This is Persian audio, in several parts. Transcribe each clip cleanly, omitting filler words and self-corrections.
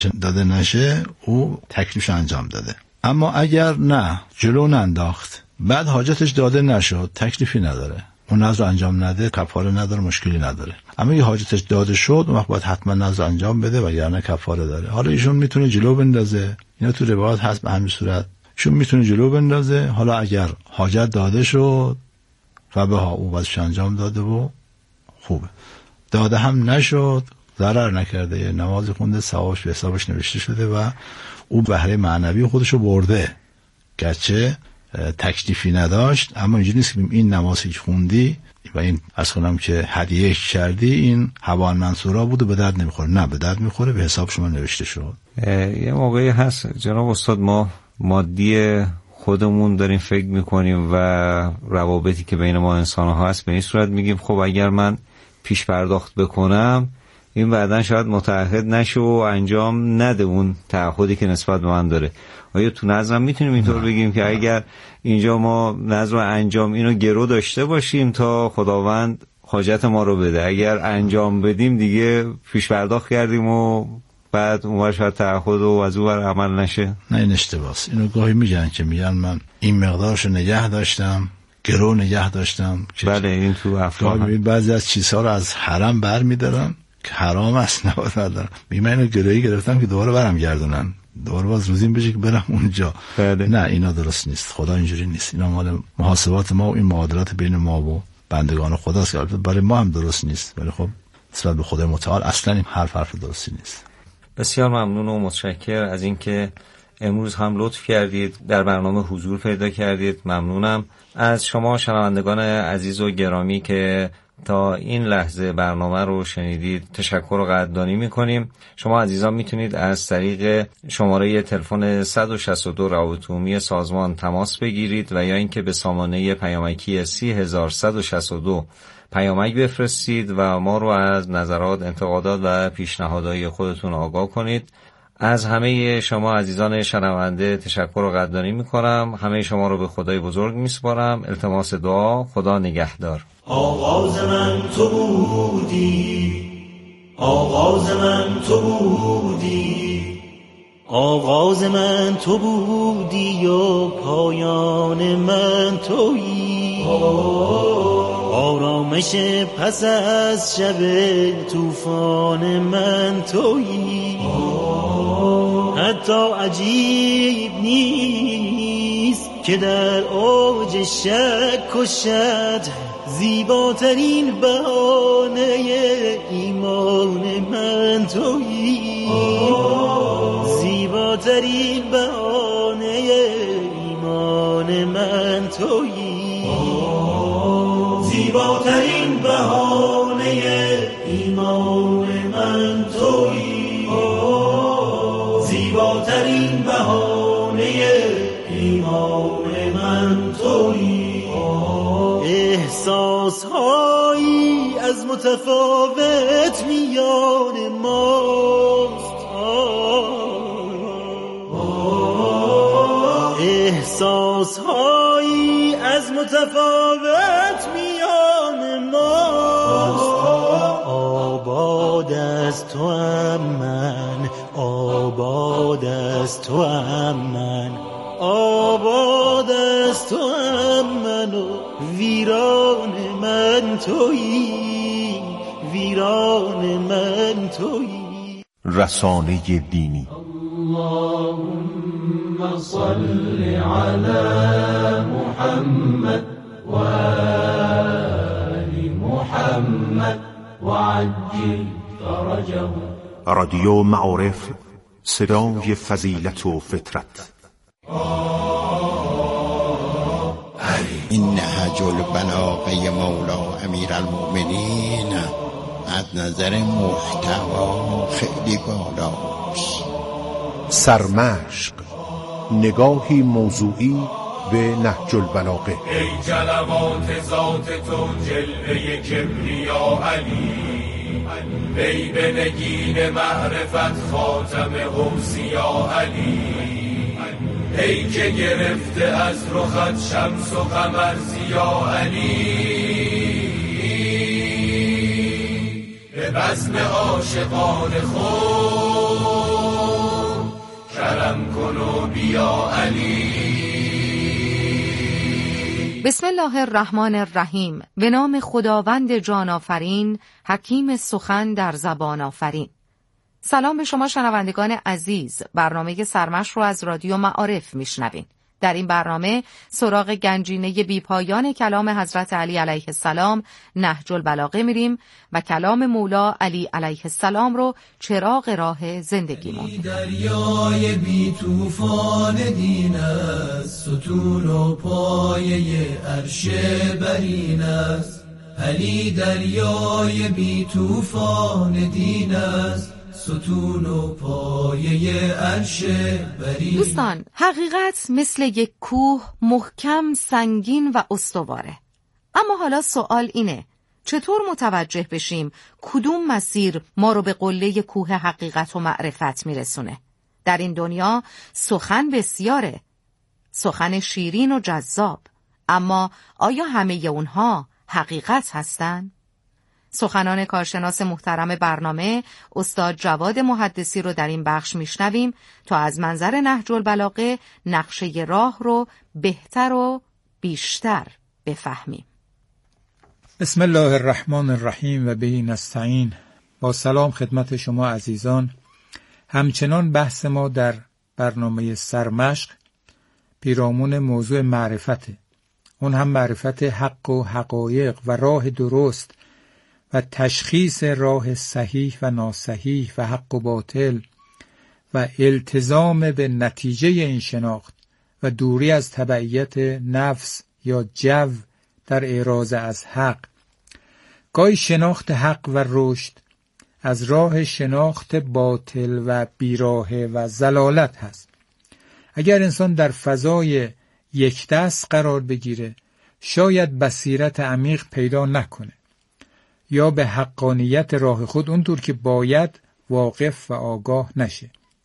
داده نشه او تکلیفش انجام داده. اما اگر نه جلو ننداخت بعد حاجتش داده نشد تکلیفی نداره، اون نذر انجام نده کفاره نداره، مشکلی نداره. اما اگه حاجتش داده شد اون وقت باید حتما نذر انجام بده وگرنه کفاره داره. حالا ایشون میتونه جلو بندازه، اینا تو روایات هست به همین صورت، ایشون میتونه جلو بندازه. حالا اگر حاجت داده شد فبها او واسش انجام داده و خوبه، داده هم نشد ضرر نکرده، یه نمازی خونده ثوابش به حسابش نوشته شده و او بهره معنوی خودشو برده، گرچه تکلیفی نداشت. اما اینجوری نیست که این نمازی که خوندی و این از کنم که هدیه کردی این هوان منصورا بود و به درد نمیخوره. نه، به درد میخوره، به حساب شما نوشته شد. یه موقعی هست جناب استاد ما مادی خودمون داریم فکر میکنیم و روابطی که بین ما انسان‌ها هست به این صورت میگیم خب اگر من پیش پرداخت بکنم این بعدن شاید متعهد نشه و انجام نده اون تعهدی که نسبت به من داره. آیا تو نظرم میتونیم اینطور بگیم که اگر اینجا ما نظر انجام اینو گرو داشته باشیم تا خداوند حاجت ما رو بده، اگر انجام بدیم دیگه پیش پرداخت کردیم و بعد اونور شاید تعهد و از اونور عمل نشه؟ نه، این اشتباهه. اینو گاهی میگن که میگن من این مقدارشو نگه داشتم، گرو نگه داشتم. بله این تو افراد بعضی از چیزها رو از حرم برمی‌دارن که حرام است نباید دارن. میگم اینو گرویی گرفتم که دوباره برم گردونن، دوباره باز روزیم بشه که برم اونجا. بله. نه اینا درست نیست، خدا اینجوری نیست. اینا مال محاسبات ما و این معادلات بین ما و بندگان خداست که برای ما هم درست نیست، ولی خب نسبت به خدای متعال اصلا این حرف درستی نیست. بسیار ممنون و متشکر از اینکه امروز هم لطف کردید در برنامه حضور پیدا کردید. ممنونم از شما شنوندگان عزیز و گرامی که تا این لحظه برنامه رو شنیدید. تشکر و قدردانی میکنیم. شما عزیزان میتونید از طریق شماره تلفن 162 روابط عمومی سازمان تماس بگیرید و یا اینکه به سامانه پیامکی 30162 پیامک بفرستید و ما رو از نظرات، انتقادات و پیشنهادهای خودتون آگاه کنید. از همه شما عزیزان شنونده تشکر و قدردانی میکنم. همه شما رو به خدای بزرگ میسپارم. التماس دعا. خدا نگهدار. آغاز من تو بودی، آغاز من تو بودی، آغاز من تو بودی و پایان من تویی. آرامش پس از شب طوفان من تویی. حتی عجیب نیست که در اوج شک و شد زیباترین بهانه ایمان من تویی. زیباترین بهانه ایمان من تویی. زیباترین بهانه ایمان من تویی. زیباترین بهانه ایمان من تویی. احساسهایی از متفاوت میان ماست. احساسهایی از متفاوت میان ماست. آباد از تو ام من، آباد از تو ام من، آباد از تو ام من و ویران من تویی، ویران من تویی. رسانه دینی. اللهم صل علی محمد و آل محمد و عجل فرجه. رادیو معارف، صدای فضیلت و فطرت. این نهج البلاغه مولا امیر المؤمنین از نظر محتوا خیلی بالاست. سرمشق، نگاهی موضوعی به نهج البلاغه. ای جلوات ذات تو جلوه کبریا علی، ای به نگین معرفت خاتم اوصیا علی، ای که گرفته از رخت شمس و قمر ضیا علی. به بزم عاشقان خود علی. بسم الله الرحمن الرحیم. به نام خداوند جان آفرین، حکیم سخن در زبان آفرین. سلام به شما شنوندگان عزیز. برنامه سرمشق رو از رادیو معارف میشنوین. در این برنامه سراغ گنجینه بی‌پایان کلام حضرت علی علیه السلام نهج البلاغه میریم و کلام مولا علی علیه السلام رو چراغ راه زندگیمون. دریای بی طوفان دین است، ستون و پایه عرش برین است. علی دریای بی طوفان دین است، ستون و پایه عرش برین. دوستان، حقیقت مثل یک کوه محکم، سنگین و استواره. اما حالا سوال اینه: چطور متوجه بشیم کدوم مسیر ما رو به قله کوه حقیقت و معرفت میرسونه؟ در این دنیا سخن بسیاره، سخن شیرین و جذاب، اما آیا همه اونها حقیقت هستن؟ سخنان کارشناس محترم برنامه استاد جواد محدثی رو در این بخش میشنویم تا از منظر نهج البلاغه نقشه راه رو بهتر و بیشتر بفهمیم. بسم الله الرحمن الرحیم و به نستعین. با سلام خدمت شما عزیزان. همچنان بحث ما در برنامه سرمشق پیرامون موضوع معرفته. اون هم معرفت حق و حقایق و راه درست و تشخیص راه صحیح و ناصحیح و حق و باطل و التزام به نتیجه این شناخت و دوری از تبعیت نفس یا جو در اعراض از حق. گاهی شناخت حق و رشد از راه شناخت باطل و بیراهه و ضلالت هست. اگر انسان در فضای یک دست قرار بگیره، شاید بصیرت عمیق پیدا نکنه یا به حقانیت راه خود اونطور که باید واقف و آگاه نشه.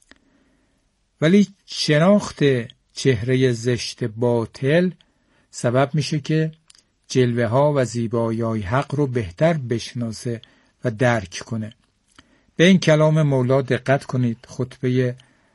ولی شناخت چهره زشت باطل سبب میشه که جلوه ها و زیبایی حق رو بهتر بشناسه و درک کنه. به این کلام مولا دقت کنید. خطبه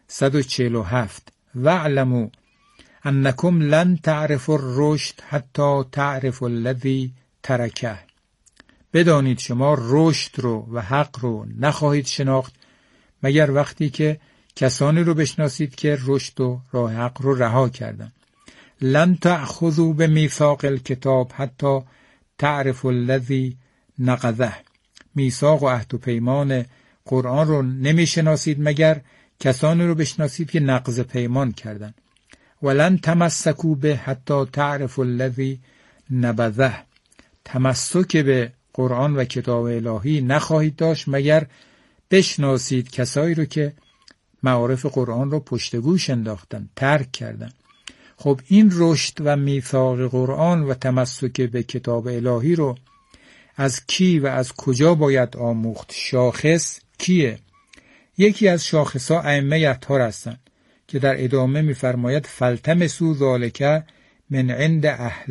147: وَاعْلَمُوا أَنَّكُمْ لَنْ تَعْرِفُوا الرُّشْدَ حَتَّى تَعْرِفُوا الَّذِي تَرَكَهُ. بدانید شما رشد رو و حق رو نخواهید شناخت مگر وقتی که کسانی رو بشناسید که رشد و راه حق رو رها کردن. لن تأخذوا بمیثاق الکتاب حتی تعرفوا الذی نقضه. میثاق و عهد و پیمان قرآن رو نمیشناسید مگر کسانی رو بشناسید که نقض پیمان کردن. ولن تمسکوا به حتی تعرفوا الذی نبذه. تمسک به قرآن و کتاب الهی نخواهید داشت مگر بشناسید کسایی رو که معارف قرآن رو پشت گوش انداختن، ترک کردن. خب این رشد و میثاق قرآن و تمسک به کتاب الهی رو از کی و از کجا باید آموخت؟ شاخص کیه؟ یکی از شاخصها ائمه اطهار هستند که در ادامه می‌فرماید فلتمسوا ذلک من عند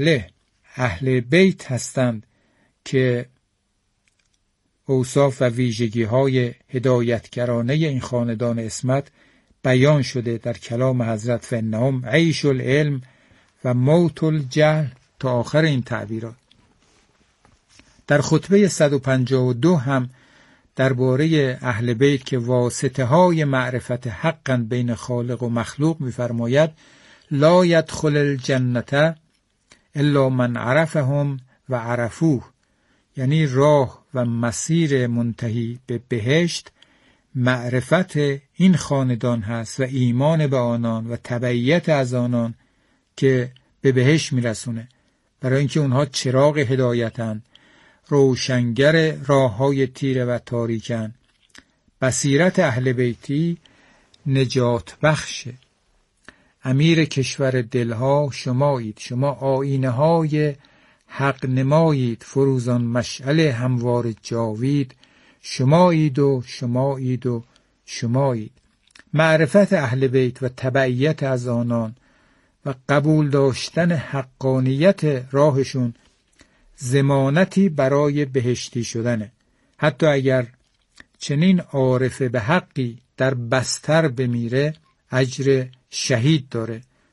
اهل بیت هستند که اوصاف و ویژگی‌های هدایتگرانه این خاندان عصمت بیان شده در کلام حضرت فانهم عیش العلم و موت الجهل تا آخر این تعبیرات. در خطبه 152 هم درباره اهل بیت که واسطه های معرفت حقاً بین خالق و مخلوق می‌فرماید لا يدخل الجنة الا من عرفهم و عرفوه. یعنی راه و مسیر منتهی به بهشت معرفت این خاندان هست و ایمان به آنان و تبعیت از آنان که به بهشت میرسونه، برای اینکه اونها چراغ هدایتن، روشنگر راههای تیره و تاریکن. بصیرت اهل بیتی نجات بخشه. امیر کشور دلها شمایید، شما آینه های حق نمایید، فروزان مشعل هموار جاوید، شمایید و شمایید و شمایید. معرفت اهل بیت و تبعیت از آنان و قبول داشتن حقانیت راهشون ضمانتی برای بهشتی شدنه. حتی اگر چنین عارف به حقی در بستر بمیره اجر شهید داره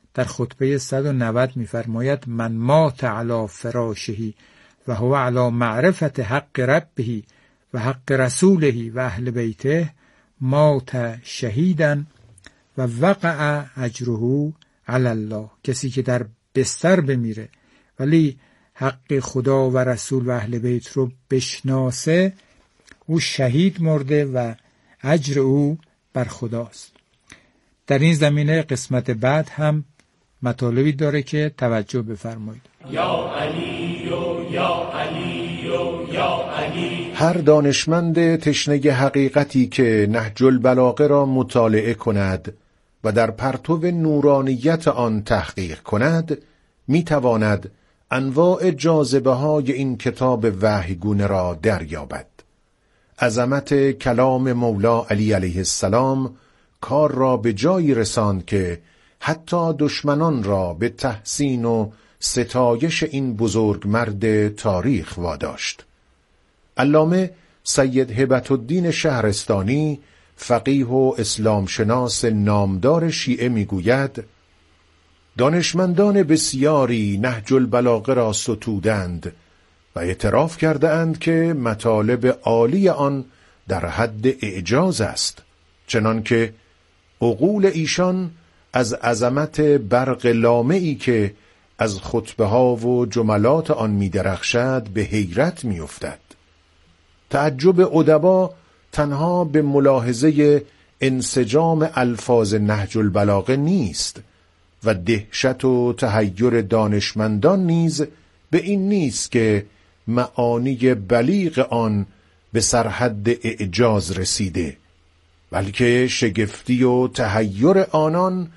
در خطبه 190 می‌فرماید من مات علی فراشهی و هو علی معرفت حق ربه و حق رسوله و اهل بیته مات شهیدا و وقع اجره علی الله. کسی که در بستر بمیره ولی حق خدا و رسول و اهل بیت رو بشناسه، او شهید مرده و اجر او بر خداست. در این زمینه قسمت بعد هم مطالبی داره که توجه بفرمایید. یا علی و یا علی و یا علی. هر دانشمند تشنه حقیقتی که نهج البلاغه را مطالعه کند و در پرتو نورانیت آن تحقیق کند، میتواند انواع جاذبه های این کتاب وحیگونه را دریابد. عظمت کلام مولا علی علیه السلام کار را به جایی رساند که حتی دشمنان را به تحسین و ستایش این بزرگ مرد تاریخ واداشت. علامه سید هبت الدین شهرستانی، فقیه و اسلام شناس نامدار شیعه میگوید دانشمندان بسیاری نهج البلاغه را ستودند و اعتراف کرده اند که مطالب عالی آن در حد اعجاز است، چنان که عقول ایشان از عظمت برق لامعی که از خطبه ها و جملات آن می درخشد به حیرت می افتد. تعجب ادبا تنها به ملاحظه انسجام الفاظ نهج البلاغه نیست و دهشت و تحیر دانشمندان نیز به این نیست که معانی بلیغ آن به سرحد اعجاز رسیده، بلکه شگفتی و تحیر آنان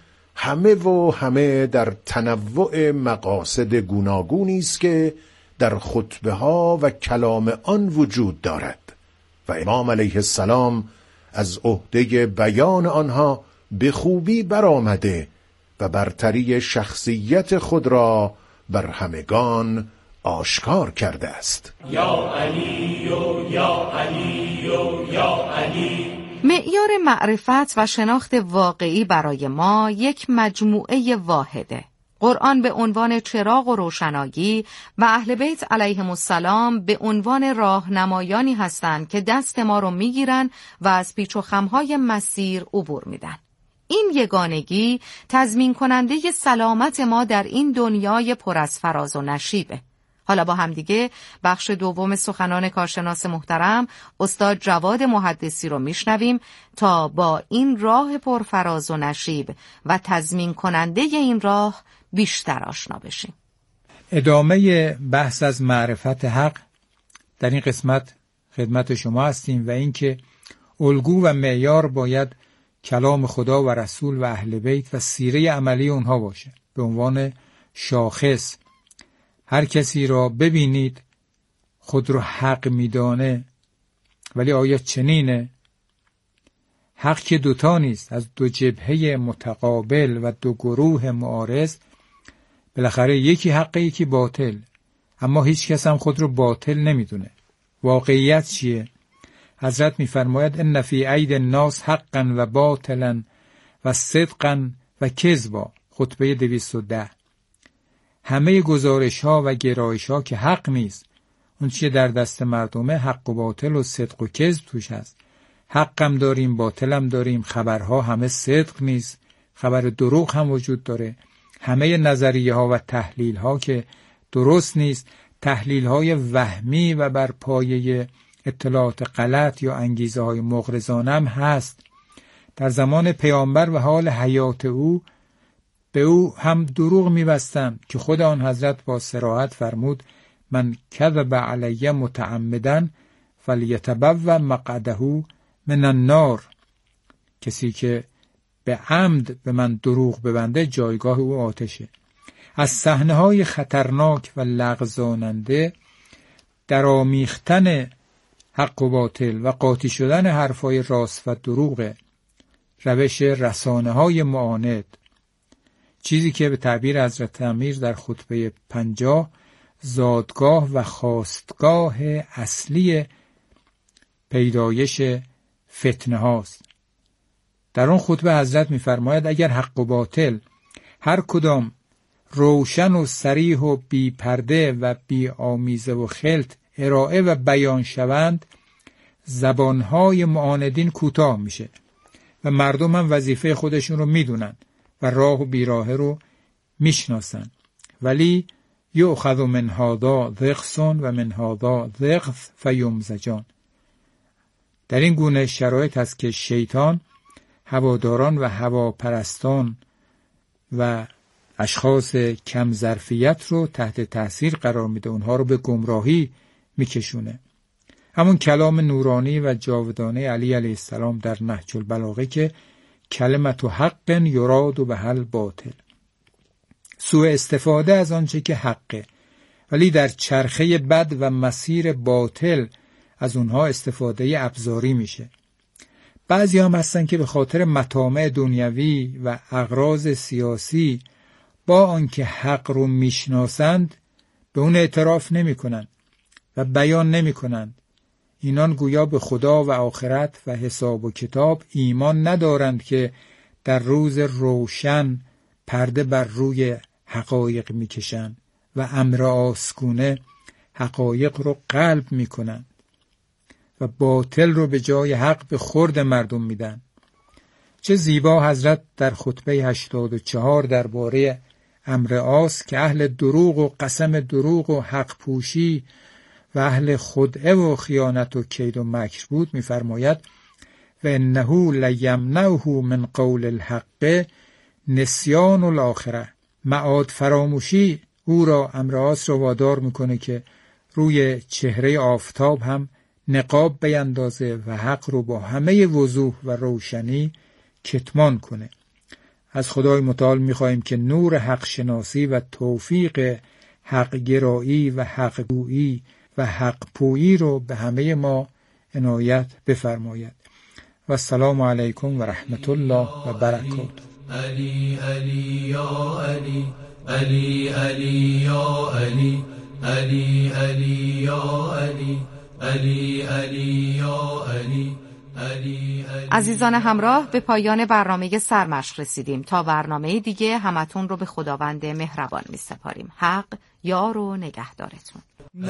همه در تنوع مقاصد گوناگونی است که در خطبه ها و کلام آن وجود دارد و امام علیه السلام از عهده بیان آنها به خوبی برآمده و برتری شخصیت خود را بر همگان آشکار کرده است. یا علی و یا علی و یا علی. معیار معرفت و شناخت واقعی برای ما یک مجموعه واحده. قرآن به عنوان چراغ و روشنایی و اهل بیت علیهم السلام به عنوان راهنمایانی هستند که دست ما رو میگیرن و از پیچ و خمهای مسیر عبور میدن. این یگانگی تضمین کننده سلامت ما در این دنیای پر از فراز و نشیبه. حالا با هم دیگه بخش دوم سخنان کارشناس محترم استاد جواد محدثی رو میشنویم تا با این راه پرفراز و نشیب و تضمین کننده این راه بیشتر آشنا بشیم. ادامه بحث از معرفت حق در این قسمت خدمت شما هستیم و اینکه الگو و معیار باید کلام خدا و رسول و اهل بیت و سیره عملی اونها باشه. به عنوان شاخص هر کسی را ببینید خود را حق میدانه، ولی آیا چنینه؟ حق که دوتا نیست، از دو جبهه متقابل و دو گروه معارض، بالاخره یکی حق یکی باطل، اما هیچ کس هم خود رو باطل نمیدونه. واقعیت چیه؟ حضرت میفرماید ان فی اید الناس حقا و باطلا و صدقا و کذبا. خطبه 210. همه گزارش ها و گرایش ها که حق نیست، اون چیه در دست مردمه حق و باطل و صدق و کذب توش هست. حقم داریم، باطلم داریم، خبرها همه صدق نیست، خبر دروغ هم وجود داره. همه نظریه ها و تحلیل ها که درست نیست، تحلیل های وهمی و بر پایه اطلاعات غلط یا انگیزه های مغرضانه هم هست. در زمان پیامبر و حال حیات او به او هم دروغ می‌بستند که خود آن حضرت با صراحت فرمود من کذب علی متعمدا فلیتبوأ مقعده من النار. کسی که به عمد به من دروغ ببنده جایگاه او آتشه. از صحنه‌های خطرناک و لغزاننده در آمیختن حق و باطل و قاطی شدن حرفای راست و دروغ روش رسانه‌های معاند، چیزی که به تعبیر حضرت امیر در خطبه 50 زادگاه و خاستگاه اصلی پیدایش فتنه هاست. در اون خطبه حضرت می‌فرماید اگر حق و باطل هر کدام روشن و صریح و بی پرده و بی آمیزه و خلط ارائه و بیان شوند، زبانهای معاندین کوتاه میشه و مردم هم وظیفه خودشون رو میدونن و راه و بیراه رو میشناسن. ولی یؤخذ من هذا ضغث و من هذا ضغث فیمزجان. در این گونه شرایط است که شیطان هواداران و هواپرستان و اشخاص کم ظرفیت رو تحت تاثیر قرار میده، اونها رو به گمراهی میکشونه. همون کلام نورانی و جاودانه علی علیه السلام در نهج البلاغه که کلمت حق یراد و بهل باطل، سوء استفاده از آنچه که حقه ولی در چرخه بد و مسیر باطل از اونها استفاده ابزاری میشه. بعضی هم هستن که به خاطر مطامع دنیوی و اغراض سیاسی با آنکه حق رو میشناسند به اون اعتراف نمی کنند و بیان نمی کنند. اینان گویا به خدا و آخرت و حساب و کتاب ایمان ندارند که در روز روشن پرده بر روی حقایق میکشند و امر آسکونه حقایق رو قلب میکنند و باطل رو به جای حق به خورد مردم میدن. چه زیبا حضرت در خطبه 84 درباره امر آس که اهل دروغ و قسم دروغ و حق پوشی و اهل خدعه و خیانت و کید و مکر بود میفرماید و انه لیمنعه من قول الحق نسیان الاخره. معاد فراموشی او را، امر آس را وادار میکنه که روی چهره آفتاب هم نقاب بیندازه و حق رو با همه وضوح و روشنی کتمان کنه. از خدای متعال میخواهیم که نور حق شناسی و توفیق حق گرایی و حق گویی و حق پویی رو به همه ما عنایت بفرماید. و السلام علیکم و رحمت الله و برکاته. علی علی یا علی، علی علی یا علی، علی علی یا علی، علی علی یا علی. عزیزان همراه، به پایان برنامه سرمشق رسیدیم. تا برنامه دیگه همتون رو به خداوند مهربان می سپاریم. حق یار و نگهدارتون.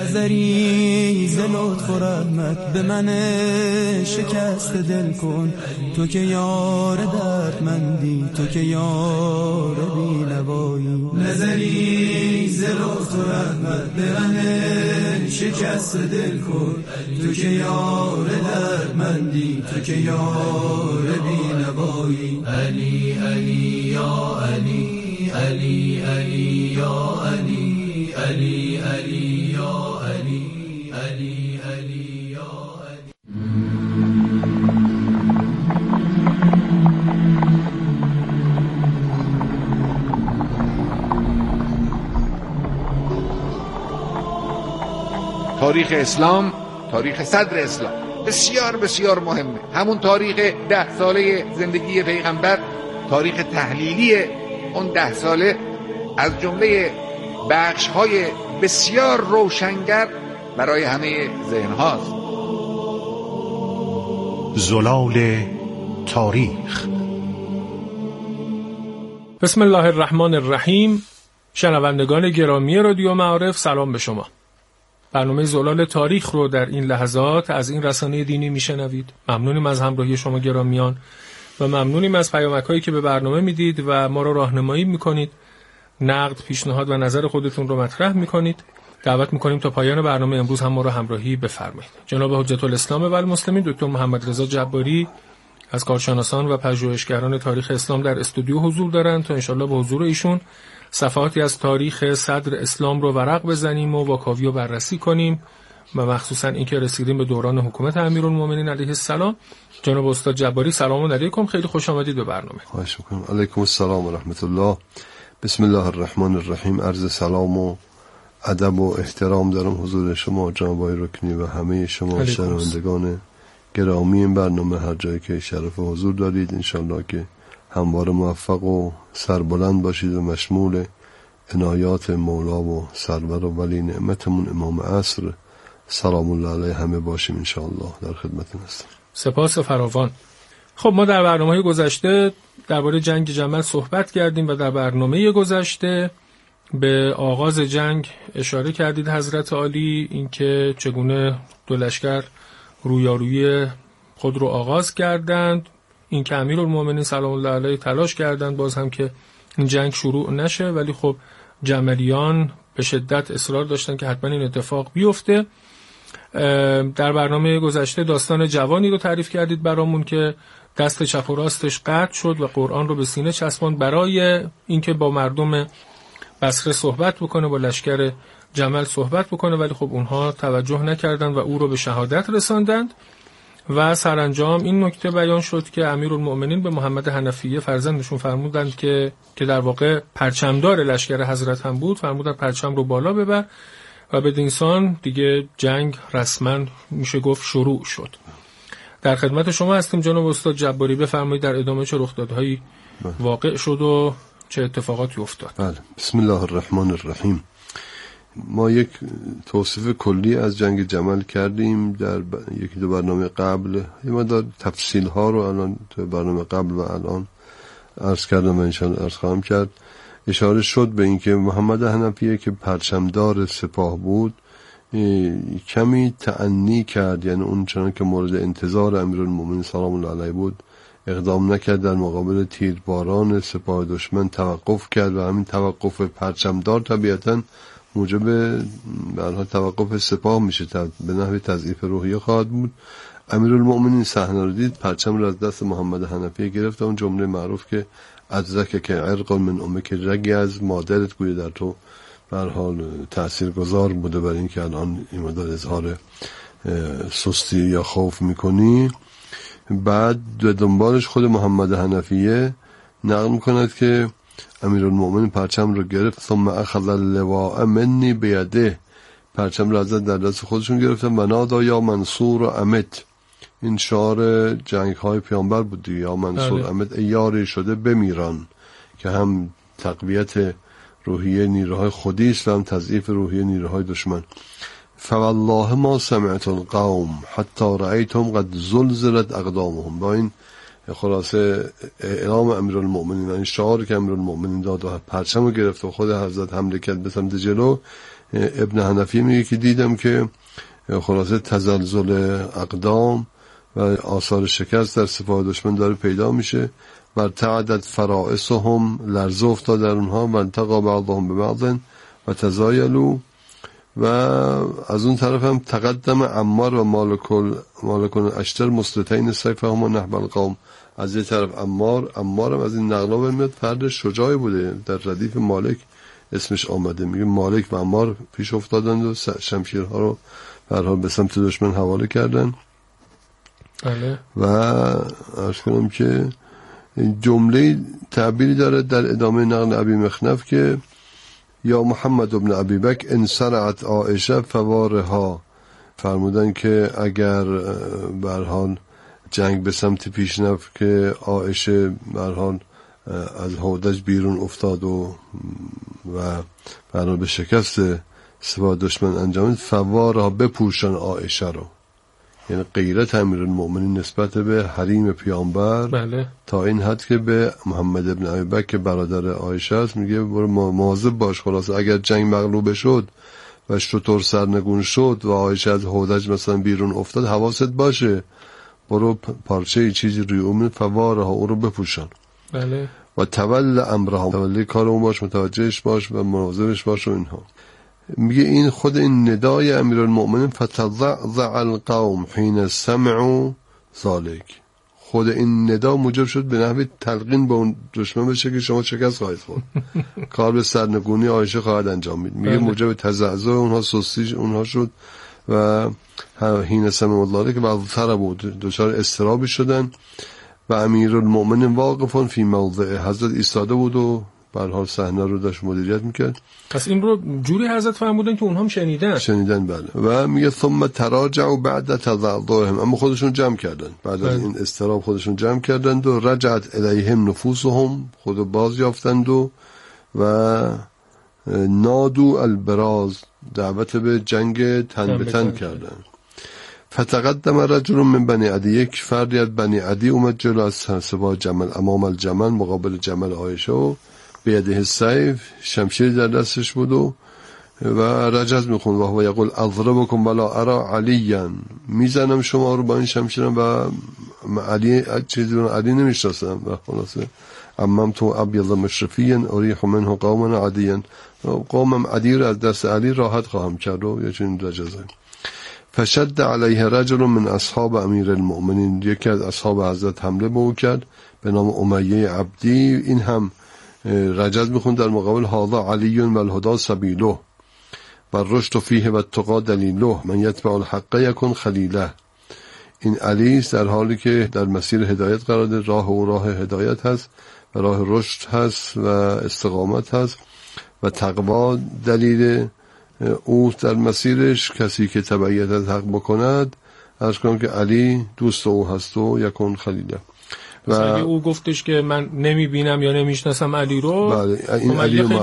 نظری ز لطف و رحمت به من شکست دل کن، تو که یار دردمندی، تو که یار بی‌نوایی. نظری ز لطف و رحمت به من شکست دل کن، تو که یار دردمندی، تو که یار بی‌نوایی. علی علی یا علی، علی علی یا علی، علی علی یا علی، علی علی یا علی. تاریخ اسلام، تاریخ صدر اسلام بسیار بسیار مهمه. همون تاریخ 10 ساله زندگی پیغمبر، تاریخ تحلیلی اون 10 ساله از جمله بخش‌های بسیار روشنگر برای همه ذهن هاست. زلال تاریخ. بسم الله الرحمن الرحیم. شنوندگان گرامی رادیو معارف، سلام به شما. برنامه زلال تاریخ رو در این لحظات از این رسانه دینی میشنوید. ممنونیم از همراهی شما گرامیان و ممنونیم از پیامک‌هایی که به برنامه میدید و ما رو راهنمایی میکنید. نقد، پیشنهاد و نظر خودتون رو مطرح میکنید. دعوت میکنیم تا پایان برنامه امروز هم ما رو همراهی بفرمایید. جناب حجت الاسلام و المسلمین دکتر محمد رضا جباری از کارشناسان و پژوهشگران تاریخ اسلام در استودیو حضور دارند تا انشالله به حضور ایشون صفحاتی از تاریخ صدر اسلام رو ورق بزنیم و واکاوی رو بررسی کنیم و مخصوصا اینکه رسیدیم به دوران حکومت امیرالمومنین علیه السلام. جناب استاد جباری سلام علیکم، خیلی خوش آمدید به برنامه. خواهش می‌کنم. علیکم السلام و رحمت الله. بسم الله الرحمن الرحیم. عرض سلام و ادب و احترام دارم حضور شما جناب آقای رکنی و همه شما شنوندگان گرامی این برنامه، هر جایی که شرف حضور دارید. انشالله که همواره موفق و سربلند باشید و مشمول عنایات مولا و سرور و ولی نعمتمون امام عصر سلام الله علیه همه باشیم. انشالله در خدمتتون هستم. سپاس فراوان. خب ما در برنامه گذشته درباره جنگ جمل صحبت کردیم و در برنامه گذشته به آغاز جنگ اشاره کردید حضرت عالی، اینکه چگونه دو لشکر رویارویی خود رو آغاز کردند، اینکه امیرالمومنین سلام الله علیه تلاش کردند باز هم که این جنگ شروع نشه، ولی خب جملیان به شدت اصرار داشتن که حتما این اتفاق بیفته. در برنامه گذشته داستان جوانی رو تعریف کردید برامون که دست چپ و راستش قطع شد و قرآن رو به سینه چسباند برای اینکه با مردم بصره صحبت بکنه، با لشکر جمل صحبت بکنه، ولی خب اونها توجه نکردند و او رو به شهادت رساندند و سرانجام این نکته بیان شد که امیرالمؤمنین به محمد حنفیه فرزندشون فرمودند که در واقع پرچمدار لشکر حضرت هم بود، فرمودند پرچم رو بالا ببر و بدین سان دیگه جنگ رسما میشه گفت شروع شد. در خدمت شما هستیم جناب استاد جباری، بفرمایید در ادامه چه رخدادهایی واقع شد و چه اتفاقاتی افتاد. بله. بسم الله الرحمن الرحیم. ما یک توصیف کلی از جنگ جمل کردیم در یکی دو برنامه قبل، یه مقدار تفصیل ها رو الان تو برنامه قبل و الان عرض کردم و انشاءالله عرض خواهم کرد. اشاره شد به اینکه محمد حنفیه که پرچمدار سپاه بود کمی تأنی کرد، یعنی اون چنان که مورد انتظار امیرالمومنین سلام الله علیه بود اقدام نکرد، در مقابل تیرباران سپاه دشمن توقف کرد و همین توقف پرچمدار طبیعتاً موجب برها توقف سپاه میشه، به نحو تضعیف روحیه خواهد بود. امیرالمومنین صحنه رو دید، پرچم رو از دست محمد حنفیه گرفت، اون جمله معروف که ادرک که عرق من امه، که رگی از مادرت گویه در تو به هر حال تاثیرگذار بوده برای اینکه الان این مدار اظهار سستی یا خوف میکنی. بعد به دنبالش خود محمد حنفیه نقل میکند که امیرالمومنین پرچم رو گرفت، ثم اخذ اللواء منی بیده، پرچم رو از در دست خودشون گرفتن و نادا یا منصور و امت، این شعار جنگ های پیامبر بود، یا منصور امت ای یاری شده بمیران، که هم تقویت روحیه نیروهای خودی است و هم تضعیف روحیه نیروهای دشمن. فوالله ما سمعت القوم حتی رأیتهم قد زلزلت اقدامهم. با این خلاصه اعلام امیرالمومنین، این شعاری که امیرالمومنین داد و پرچم رو گرفت و خود حضرت حمله کرد به سمت جلو، ابن حنفی میگه که دیدم که خلاصه تزلزل اقدام و آثار شکست در سپاه دشمن داره پیدا میشه. و تعدد فرائسهم، لرزه افتاد در اونها، و التقى بعضهم ببعض و تزایلوا. و از اون طرف هم تقدم عمار و مالک اشتر مسلطین سیفهم و نحو القوم. از یه طرف عمار هم از این نقلا میاد فرد شجاعی بوده، در ردیف مالک اسمش آمده، میگه مالک و عمار پیش افتادند و شمشیرها رو برها به سمت دشمن حواله کردن. و عرض کنم که جمله تعبیری داره در ادامه نقل ابی مخنف که یا محمد ابن ابی بکر انصرعت عائشه فوارها، فرمودن که اگر به هر حال جنگ به سمت پیش رفت که عائشه به هر حال از هودج بیرون افتاد و به هر حال به شکست سپاه دشمن انجامید، فوارها بپوشن عائشه رو، یعنی غیرت امیرالمومنین نسبت به حریم پیامبر بله. تا این حد که به محمد ابن ابی بکر که برادر عایشه است میگه برو مواظب باش، خلاص اگر جنگ مغلوب شد و شطور سرنگون شد و عایشه از هودج مثلا بیرون افتاد، حواست باشه، برو پارچه چیزی روی اون فوارها او رو بپوشن. بله. و تول امرها، تولی کار اون باش، متوجهش باش و مواظبش باش و اینها. میگه این خود این ندای امیرالمومنین فتضعضع القوم حين سمعوا ذلك، خود این ندا موجب شد به نحو تلقین به اون دشمن بشه که شما شکست خواهید خورد، کار به سرنگونی عایشه خواهد انجام میده. میگه موجب تزعزع اونها، سستی اونها شد و حين سمعوا ذلك و ضطربوا، دچار اضطرابی شدن. و امیرالمومنین واقفون فی موضع، حضرت ایستاده بود و به هر حال صحنه رو داشت مدیریت میکرد. پس این رو جوری حضرت فرمودن که اونها هم شنیدن. بله. و میگه ثم تراجعوا بعد تضعضعهم، اما خودشون جمع کردن بعد از این اضطراب، خودشون جمع کردند و رجعت الیهم نفوسهم، خود باز یافتند و نادو البراز، دعوت به جنگ تن به تن کردند. فتقدم رجل من بنی عدی، یک فردی از بنی عدی اومد جلو از سپاه جمل، امام الجمل، مقابل جمل عایشه، و بیده السیف، شمشیر در دستش بود و رجز میخوند و هو یقول اضربکم ولا ارى علیا، میزنم شما رو با این شمشیرم و علی چیزی رو علی نمیشناسم. و خلاصه عممت ابیض مشرفیا اریح منه قوما عادیا، قومم عادی رو از دست علی راحت خواهم کرد و یه چنین رجزه. فشد علیه رجل من اصحاب امیر المؤمنین، یکی از اصحاب حضرت حمله به او کرد به نام امیه عبدی، این هم رجز میخوند در مقابل هذا علی و الهدی سبیله و الرشد فیه و التقی دلیله من یتبع الحق یکن خلیله. این علی است در حالی که در مسیر هدایت قرار ده، راه او راه هدایت هست و راه رشد هست و استقامت هست و تقوا دلیل او در مسیرش. کسی که تبعیت از حق بکند، عرض کنم که علی دوست او هست و یکن خلیله. و اگه او گفتش که من نمیبینم یا نمیشناسم علی رو، بله این علی رو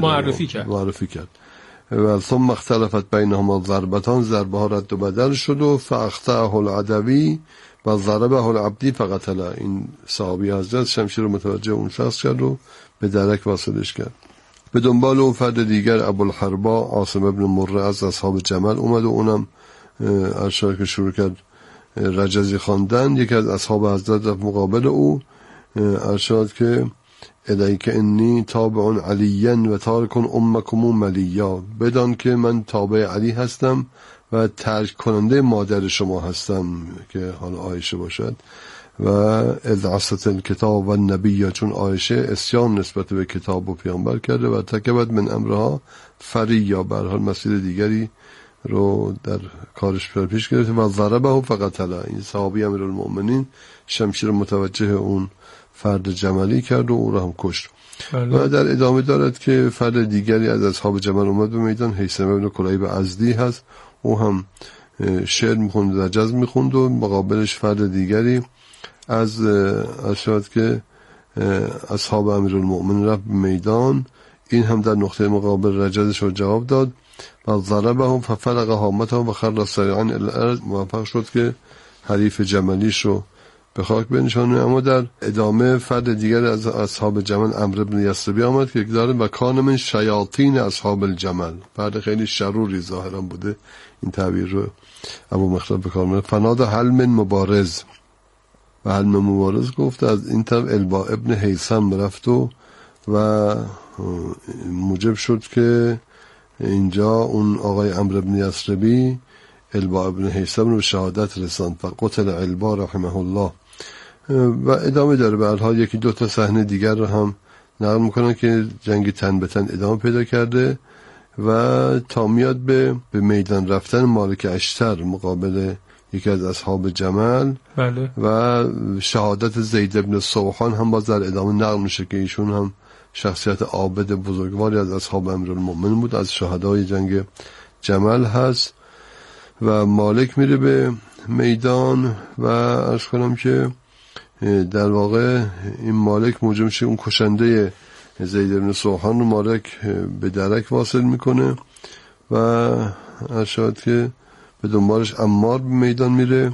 معرفی کرد. و ثم اختلفت بینهما ضربتان، ضربه ها رد و بدل شد و فاخطأه العدوی و ضربه العبدی فقتله. این صحابی حضرت شمشیر رو متوجه اون شخص کرد و به درک واصلش کرد. به دنبال اون فرد دیگر ابوالحربا عاصم ابن مره از اصحاب جمل اومد و اونم ارشاد که شروع کرد رجزی خواندن. یکی از اصحاب حضرت رفت مقابل او، ارشاد که الیک انی تابع علیا و تارک امکم ملیا، بدان که من تابع علی هستم و ترک کننده مادر شما هستم که حالا عایشه باشد. و اذ عصت الکتاب و النبی، چون عایشه اسیان نسبت به کتاب و پیامبر کرده و تکبت من امرها فریا، به هر حال مسیر دیگری رو در کارش پیش گرفت. و ضربه فقتله، این صحابی امیرالمؤمنین شمشیر متوجه اون فرد جملی کرد و او را هم کشت. و در ادامه دارد که فرد دیگری از اصحاب جمل اومد به میدان، هیثم ابن کلیب ازدی هست، او هم شعر میخوند، رجز میخوند و مقابلش فرد دیگری از اشهاد که اصحاب امیرالمؤمنین رفت به میدان، این هم در نقطه مقابل رجزش رو جواب داد و ضربهم ففلق هامتهم و خر سریعا الی الارض، موفق شد که حریف جملیش رو به خاک بنشانه. اما در ادامه فرد دیگر از اصحاب جمل عمرو بن یثربی آمد که داره و کان من شیاطین اصحاب الجمل، فرد خیلی شروری ظاهرا بوده، این تعبیر رو ابو مخلد به کار میبره. فنادى هل من مبارز، و هل من مبارز گفت. از این طرف البا ابن هیثم رفت و موجب شد که اینجا اون آقای عمرو بن یثربی البا ابن هیثم رو به شهادت رساند و قتل البا رحمه الله. و ادامه داره. به هر حال یکی دو تا صحنه دیگر رو هم نقل میکنن که جنگ تن به تن ادامه پیدا کرده و تا میاد به میدان رفتن مالک اشتر مقابل یکی از اصحاب جمل. بله. و شهادت زید ابن سوحان هم باز در ادامه نقل میشه که ایشون هم شخصیت عابد بزرگواری از اصحاب امیرالمؤمنین بود، از شهدای جنگ جمل هست. و مالک میره به میدان و عرض کنم که در واقع این مالک موجب میشه اون کشنده زید بن سوحان رو مالک به درک واصل میکنه و ارشاد که به دنبالش عمار به میدان میره.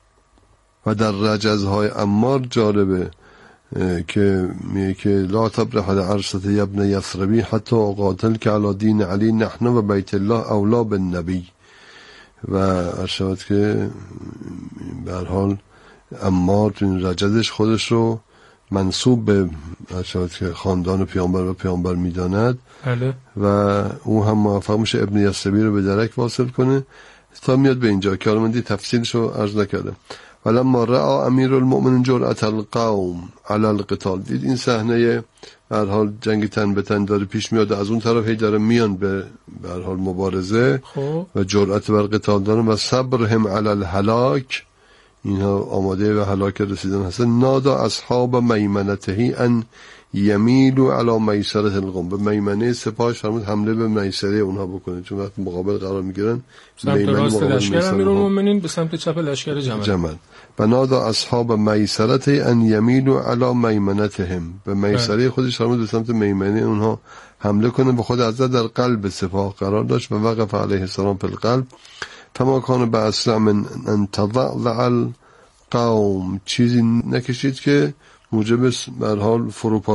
و در رجزهای عمار جالبه که میگه که لا تبرح لعرصة ابن یثربی حتی قاتل که علی دین علی نحن و بیت الله اولا بالنبی. و ارشاد که به هر حال عمار تو این رجزش خودش رو منسوب به ارشاد که خاندان پیامبر و پیامبر میداند. بله. و او هم موفق میشه ابن یثربی رو به درک واصل کنه تا میاد به اینجا که حالا من دی تفصیلش رو عرض نکردم. ولما رأى امیر المؤمنین جرأت القوم علی القتال، دید این صحنه به هر حال جنگ تن به تن داره پیش میاد، از اون طرف هی داره میان به هر حال مبارزه و جرأت بر قتال دارن و صبرهم علی الهلاک، اینها آماده به هلاک رسیدن هستن. نادا اصحاب میمنته ان یمیلوا علی میسره القوم، به میمنه سپاهش فرمود حمله به میسره اونها بکنه، چون وقت مقابل قرار میگیرن سمت راست لشکر امیرالمؤمنین به سمت چپ لشکر جمل. و نادا اصحاب میسرته ان یمیلوا علی میمنتهم، به میسره خودش فرمود به سمت میمنه اونها حمله کنه. به خود حضرت در قلب سپاه قرار داشت و وقف علیه السلام فی القلب فما کان بأسرع من ان تضعضع القوم، چیزی نکشید که موجب به هر حال فروپاشی